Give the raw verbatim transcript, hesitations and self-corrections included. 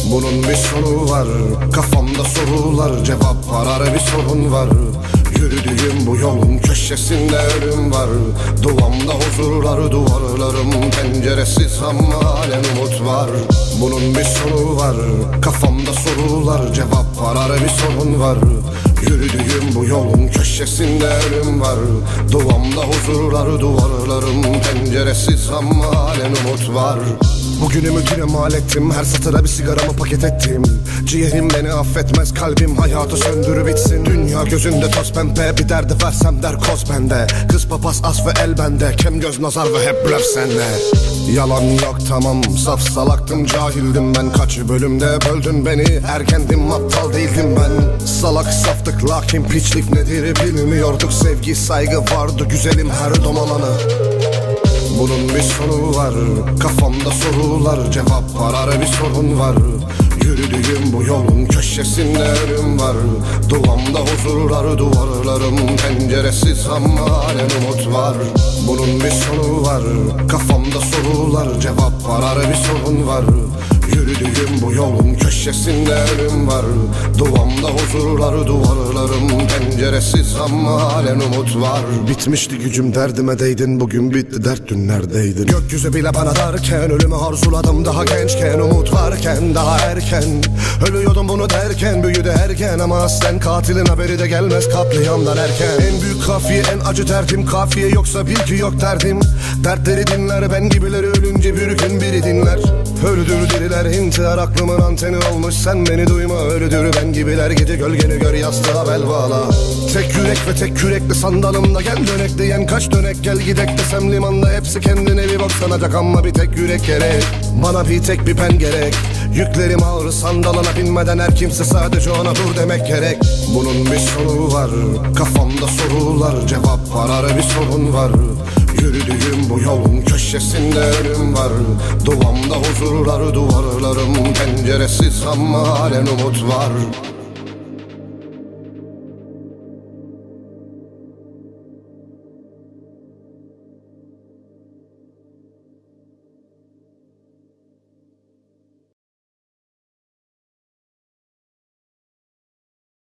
Bunun bir sonu var, kafamda sorular, cevap arar bir sorun var. Yürüdüğüm bu yolun köşesinde ölüm var. Duamda huzurlar, duvarlarım penceresiz ama halen umut var. Bunun bir sonu var, kafamda sorular, cevap arar bir sorun var. Yürüdüğüm bu yolun köşesinde ölüm var. Duamda huzurlar, duvarlarım penceresiz ama halen umut var. Bugünümü güne mal ettim, her satıra bir sigaramı paket ettim. Ciğerim beni affetmez, kalbim hayatı söndürü bitsin. Dünya gözünde toz pembe, bir derdi versem der koz bende. Kız papaz as ve el bende, kem göz nazar ve hep blöf sende. Yalan yok tamam, saf salaktım, cahildim ben. Kaç bölümde böldün beni, ergendim aptal değildim ben. Salak saftık lakin piçlik nedir bilmiyorduk. Sevgi saygı vardı güzelim her domalanı. Bunun bir sonu var, kafamda sorular, cevap arar bir sorun var. Yürüdüğüm bu yolun köşesinde ölüm var. Duamda huzurlar, duvarlarım penceresiz ama halen umut var. Bunun bir sonu var, kafamda sorular, cevap arar bir sorun var. Yürüdüğüm bu yolun köşesinde ölüm var. Duamda huzurlar, duvarlarım penceresiz ama halen umut var. Bitmişti gücüm, derdime değdin, bugün bitti dert dün neredeydin? Gökyüzü bile bana darken, ölümü arzuladım daha gençken. Umut varken daha erken, ölüyordum bunu derken. Büyüdü erken ama aslen katilin haberi de gelmez katliamdan erken. En büyük kafiye, en acı derdim kafiye, yoksa bilgi yok derdim. Dertleri dinler, ben gibileri ölünce bir gün biri dinler. Öldür diriler, intihar aklımın anteni olmuş, sen beni duyma. Öldür ben gibiler, gece gölgeni gör, yastığa bel bağla. Tek yürek ve tek kürekli sandalımda, gel dönek diyen kaç dönek. Gel gidek desem limanda, hepsi kendine bir bak sanacak ama bir tek yürek gerek. Bana bir tek bir pen gerek. Yüklerim ağır, sandalına binmeden her kimse sadece ona dur demek gerek. Bunun bir sonu var, kafamda sorular, cevap arar bir sorun var. Yürüdüğüm bu yolun köşesinde ölüm var. Duamda huzurlar, duvarlarım penceresiz ama halen umut var.